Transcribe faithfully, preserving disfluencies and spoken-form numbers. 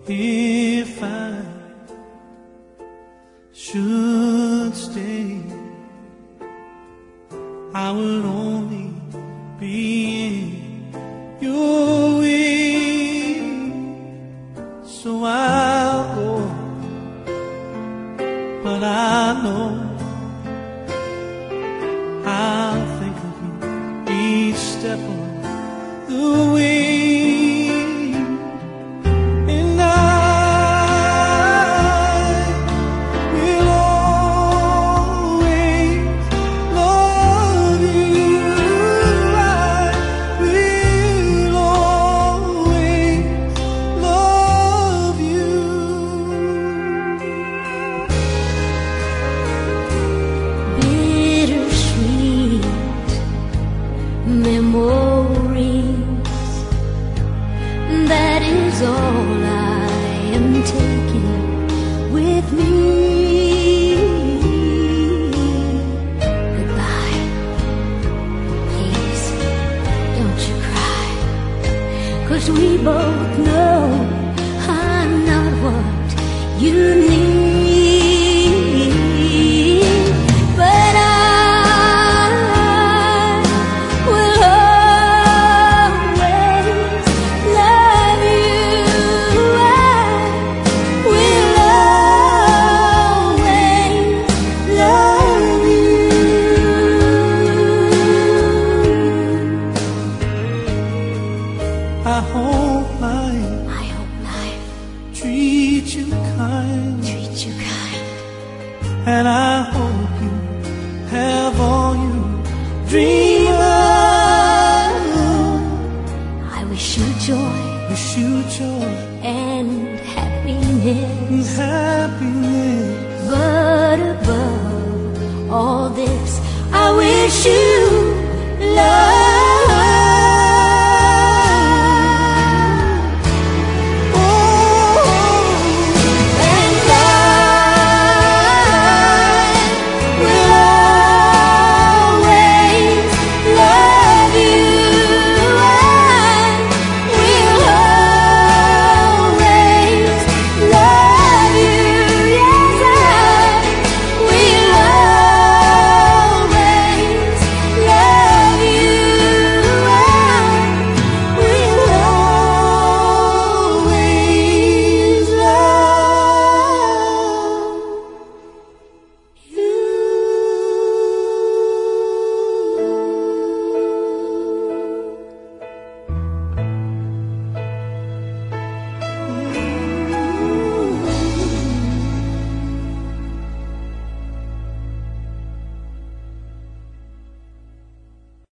If I should stay, I will only be in your way. So I'll go, but I know I'll think of you each step of the way. Memories, that is all I am taking with me. Goodbye, please don't you cry, 'cause we both know I'm not what you need. I hope life, I hope life treats you kind, treats you kind, and I hope you have all you dream of. I wish you joy, wish you joy and happiness, happiness. But above all this, I wish you